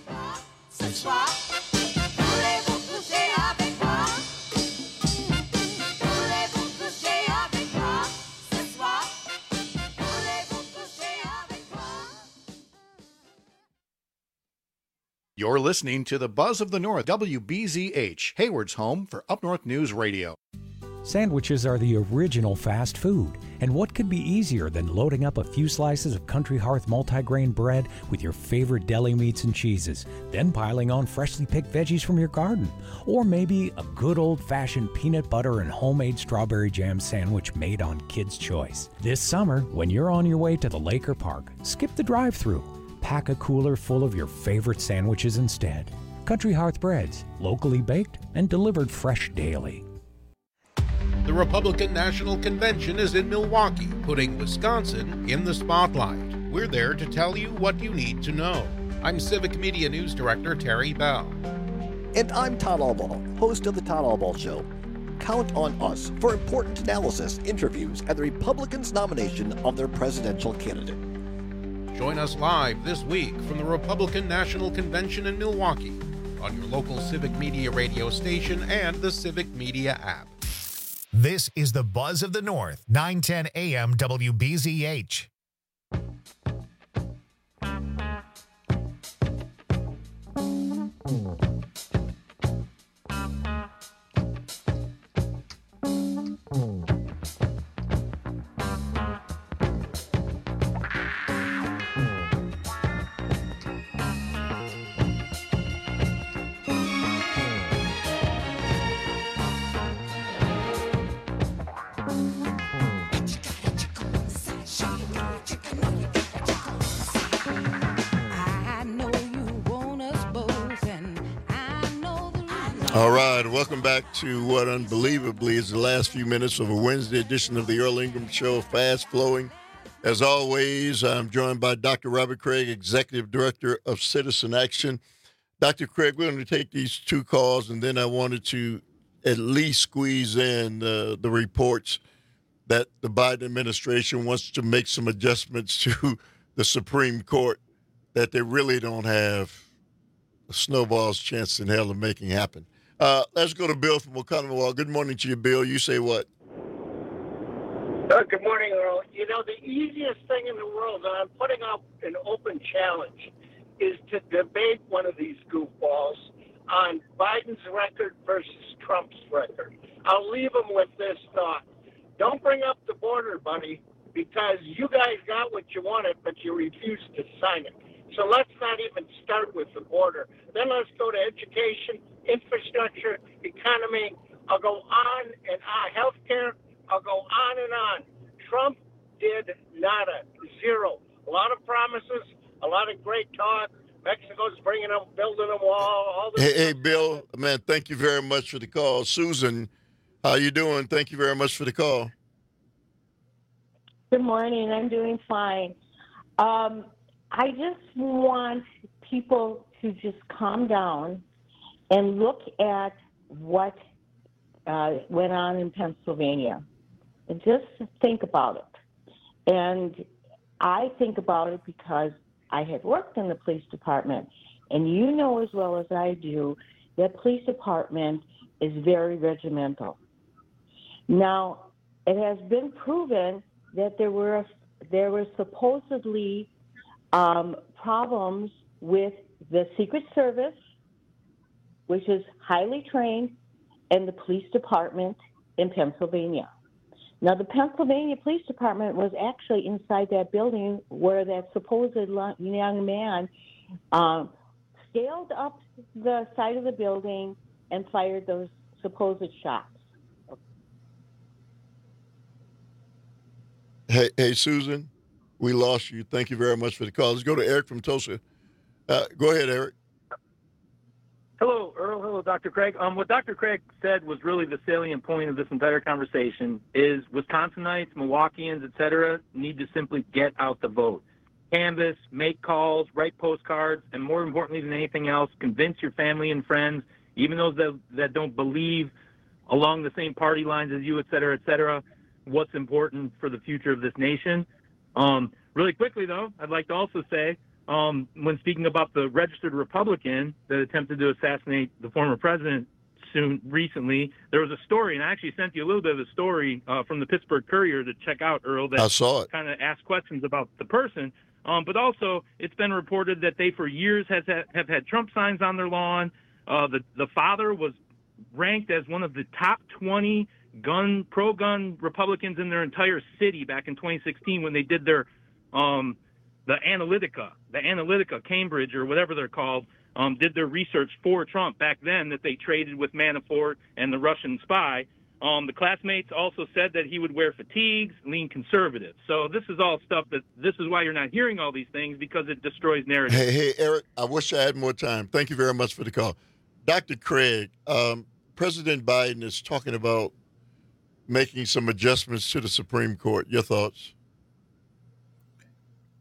You're listening to the Buzz of the North, W B Z H, Hayward's home for Up North News Radio. Sandwiches are the original fast food, and what could be easier than loading up a few slices of Country Hearth multigrain bread with your favorite deli meats and cheeses, then piling on freshly picked veggies from your garden, or maybe a good old-fashioned peanut butter and homemade strawberry jam sandwich made on Kids' Choice. This summer, when you're on your way to the lake or park, skip the drive-thru. Pack a cooler full of your favorite sandwiches instead. Country Hearth Breads, locally baked and delivered fresh daily. The Republican National Convention is in Milwaukee, putting Wisconsin in the spotlight. We're there to tell you what you need to know. I'm Civic Media News Director Terry Bell. And I'm Todd Albaugh, host of The Todd Albaugh Show. Count on us for important analysis, interviews, and the Republicans' nomination of their presidential candidate. Join us live this week from the Republican National Convention in Milwaukee on your local Civic Media radio station and the Civic Media app. This is the Buzz of the North, nine ten A M W B Z H. All right, welcome back to what unbelievably is the last few minutes of a Wednesday edition of the Earl Ingram Show, fast flowing. As always, I'm joined by Doctor Robert Craig, Executive Director of Citizen Action. Doctor Craig, we're going to take these two calls, and then I wanted to at least squeeze in uh, the reports that the Biden administration wants to make some adjustments to the Supreme Court that they really don't have a snowball's chance in hell of making happen. Uh, let's go to Bill from Oconomowoc. Good morning to you, Bill. You say what? Uh, good morning, Earl. You know, the easiest thing in the world, and I'm putting up an open challenge, is to debate one of these goofballs on Biden's record versus Trump's record. I'll leave them with this thought. Don't bring up the border, buddy, because you guys got what you wanted, but you refused to sign it. So let's not even start with the border. Then let's go to education, infrastructure, economy. I'll go on and on. Healthcare, I'll go on and on. Trump did nada, zero. A lot of promises, a lot of great talk. Mexico's bringing them, building them wall. All this Hey, hey, Bill, man, thank you very much for the call. Susan, how you doing? Thank you very much for the call. Good morning. I'm doing fine. Um, I just want people to just calm down and look at what uh, went on in Pennsylvania and just think about it. And I think about it because I had worked in the police department, and you know as well as I do that police department is very regimental. Now, it has been proven that there were there were supposedly um, problems with the Secret Service, which is highly trained, and the police department in Pennsylvania. Now, the Pennsylvania Police Department was actually inside that building where that supposed young man um, scaled up the side of the building and fired those supposed shots. Hey, hey, Susan, we lost you. Thank you very much for the call. Let's go to Eric from Tulsa. Uh, go ahead, Eric. Hello, Earl. Hello, Doctor Craig. Um, what Doctor Craig said was really the salient point of this entire conversation is Wisconsinites, Milwaukeeans, et cetera, need to simply get out the vote. Canvass, make calls, write postcards, and more importantly than anything else, convince your family and friends, even those that, that don't believe along the same party lines as you, et cetera, et cetera, what's important for the future of this nation. Um, really quickly, though, I'd like to also say, um, when speaking about the registered Republican that attempted to assassinate the former president soon recently, there was a story, and I actually sent you a little bit of a story uh, from the Pittsburgh Courier to check out, Earl, that I saw it. Kind of asked questions about the person. Um, but also, it's been reported that they, for years, has ha- have had Trump signs on their lawn. Uh, the the father was ranked as one of the top twenty gun pro-gun Republicans in their entire city back in twenty sixteen when they did their um, the Analytica, the Analytica Cambridge or whatever they're called, um, did their research for Trump back then that they traded with Manafort and the Russian spy. Um, the classmates also said that he would wear fatigues, lean conservative. So this is all stuff that this is why you're not hearing all these things, because it destroys narrative. Hey, hey, Eric, I wish I had more time. Thank you very much for the call. Doctor Craig, um, President Biden is talking about making some adjustments to the Supreme Court. Your thoughts?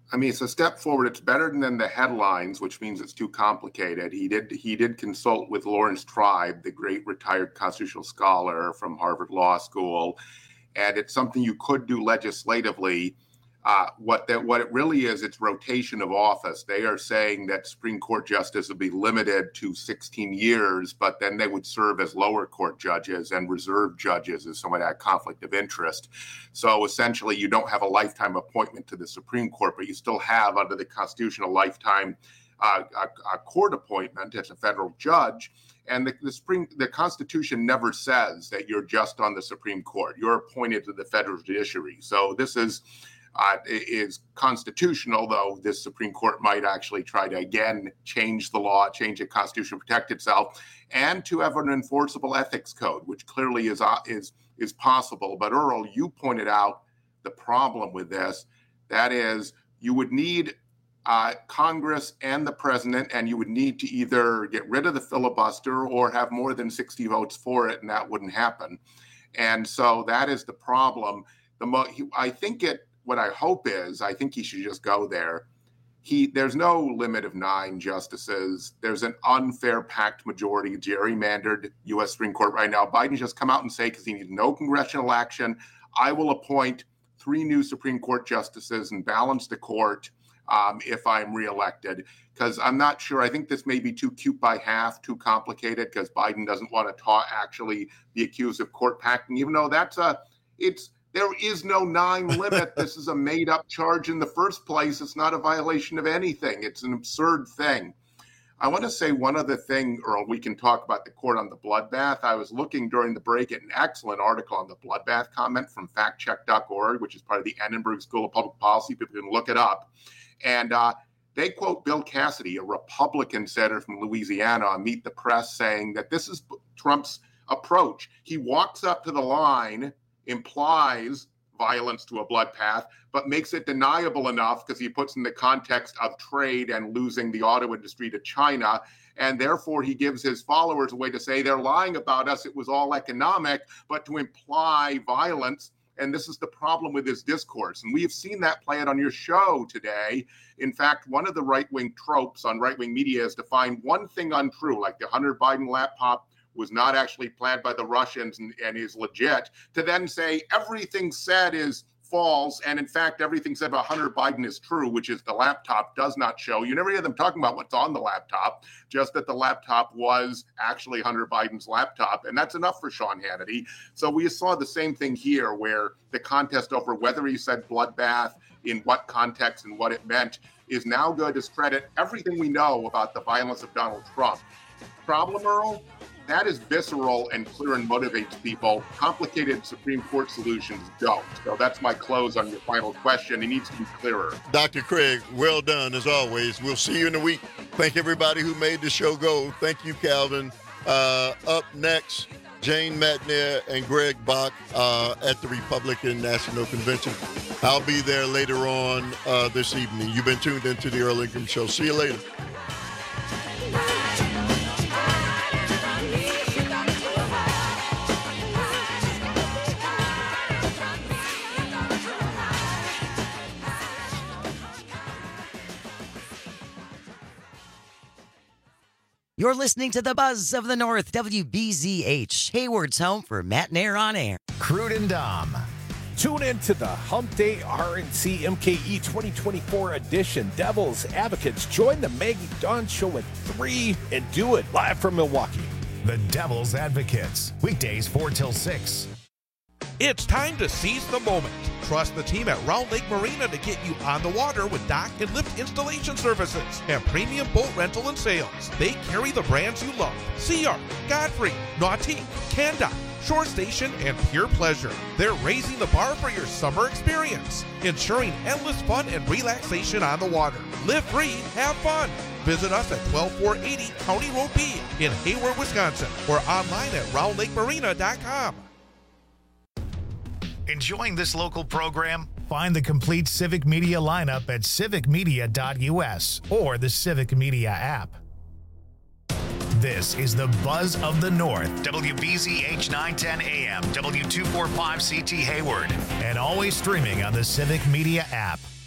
I mean, it's a step forward. It's better than the headlines, which means it's too complicated. He did he did consult with Lawrence Tribe, the great retired constitutional scholar from Harvard Law School, and it's something you could do legislatively. Uh, what that what it really is, it's rotation of office. They are saying that Supreme Court justice would be limited to sixteen years, but then they would serve as lower court judges and reserve judges as someone had conflict of interest. So essentially, you don't have a lifetime appointment to the Supreme Court, but you still have, under the Constitution, a lifetime uh, a, a court appointment as a federal judge. And the, the Supreme, the Constitution never says that you're just on the Supreme Court. You're appointed to the federal judiciary. So this is. Uh, is constitutional, though this Supreme Court might actually try to, again, change the law, change the Constitution, protect itself, and to have an enforceable ethics code, which clearly is uh, is is possible. But Earl, you pointed out the problem with this. That is, you would need uh, Congress and the president, and you would need to either get rid of the filibuster or have more than sixty votes for it, and that wouldn't happen. And so that is the problem. The mo- I think it. What I hope is, I think he should just go there. He there's no limit of nine justices. There's an unfair packed majority, gerrymandered U S Supreme Court right now. Biden just come out and say, because he needs no congressional action, I will appoint three new Supreme Court justices and balance the court um, if I'm reelected. Because I'm not sure. I think this may be too cute by half, too complicated, because Biden doesn't want to ta- actually be accused of court packing, even though that's a it's. There is no nine limit. This is a made-up charge in the first place. It's not a violation of anything. It's an absurd thing. I want to say one other thing, Earl. We can talk about the court on the bloodbath. I was looking during the break at an excellent article on the bloodbath comment from fact check dot org, which is part of the Annenberg School of Public Policy. People can look it up. And uh, they quote Bill Cassidy, a Republican senator from Louisiana, on Meet the Press, saying that this is Trump's approach. He walks up to the line, implies violence to a blood path, but makes it deniable enough because he puts in the context of trade and losing the auto industry to China. And therefore, he gives his followers a way to say they're lying about us. It was all economic, but to imply violence. And this is the problem with this discourse. And we have seen that play out on your show today. In fact, one of the right-wing tropes on right-wing media is to find one thing untrue, like the Hunter Biden laptop was not actually planned by the Russians and, and is legit, to then say everything said is false, and in fact, everything said about Hunter Biden is true, which is the laptop does not show. You never hear them talking about what's on the laptop, just that the laptop was actually Hunter Biden's laptop, and that's enough for Sean Hannity. So we saw the same thing here, where the contest over whether he said bloodbath, in what context and what it meant, is now going to discredit everything we know about the violence of Donald Trump. Problem, Earl? That is visceral and clear and motivates people. Complicated Supreme Court solutions don't. So that's my close on your final question. It needs to be clearer. Doctor Craig, well done as always. We'll see you in a week. Thank everybody who made the show go. Thank you, Calvin. Uh, up next, Jane Matnier and Greg Bach uh, at the Republican National Convention. I'll be there later on uh, this evening. You've been tuned into the Earl Ingram Show. See you later. You're listening to the Buzz of the North, W B Z H, Hayward's home for Matt Nair on air. Crude and Dom. Tune in to the Hump Day R N C M K E twenty twenty-four edition. Devil's Advocates. Join the Maggie Dawn Show at three and do it live from Milwaukee. The Devil's Advocates. Weekdays four till six. It's time to seize the moment. Trust the team at Round Lake Marina to get you on the water with dock and lift installation services and premium boat rental and sales. They carry the brands you love: Sea Ark, Godfrey, Nautique, Canda, Shore Station, and Pure Pleasure. They're raising the bar for your summer experience, ensuring endless fun and relaxation on the water. Live free, have fun. Visit us at twelve four eighty County Road B in Hayward, Wisconsin, or online at round lake marina dot com. Enjoying this local program? Find the complete Civic Media lineup at civic media dot u s or the Civic Media app. This is the Buzz of the North, W B Z H nine ten A M, W two forty-five C T Hayward, and always streaming on the Civic Media app.